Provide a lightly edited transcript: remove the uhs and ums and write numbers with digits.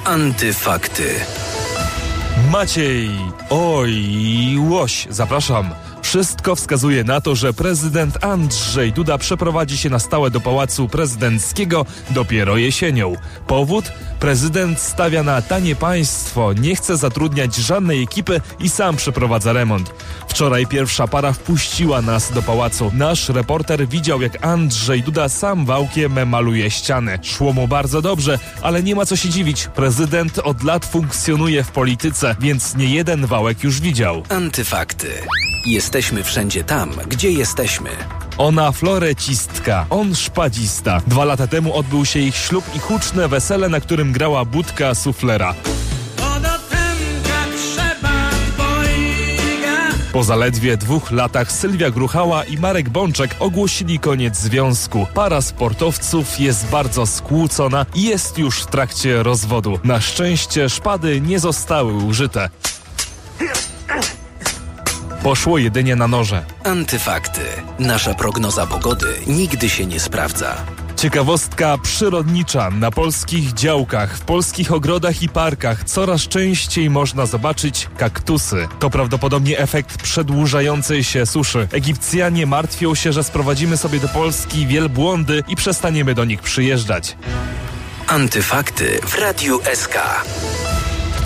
Antyfakty. Maciej, Łoś, zapraszam. Wszystko wskazuje na to, że prezydent Andrzej Duda przeprowadzi się na stałe do Pałacu Prezydenckiego dopiero jesienią. Powód? Prezydent stawia na tanie państwo, nie chce zatrudniać żadnej ekipy i sam przeprowadza remont. Wczoraj pierwsza para wpuściła nas do pałacu. Nasz reporter widział, jak Andrzej Duda sam wałkiem maluje ściany. Szło mu bardzo dobrze, ale nie ma co się dziwić. Prezydent od lat funkcjonuje w polityce, więc nie jeden wałek już widział. Antyfakty. Jesteśmy wszędzie tam, gdzie jesteśmy. Ona florecistka, on szpadzista. 2 lata temu odbył się ich ślub i huczne wesele, na którym grała Budka Suflera. Po zaledwie 2 latach Sylwia Gruchała i Marek Bączek ogłosili koniec związku. Para sportowców jest bardzo skłócona i jest już w trakcie rozwodu. Na szczęście szpady nie zostały użyte. Poszło jedynie na noże. Antyfakty. Nasza prognoza pogody nigdy się nie sprawdza. Ciekawostka przyrodnicza. Na polskich działkach, w polskich ogrodach i parkach coraz częściej można zobaczyć kaktusy. To prawdopodobnie efekt przedłużającej się suszy. Egipcjanie martwią się, że sprowadzimy sobie do Polski wielbłądy i przestaniemy do nich przyjeżdżać. Antyfakty w Radiu SK.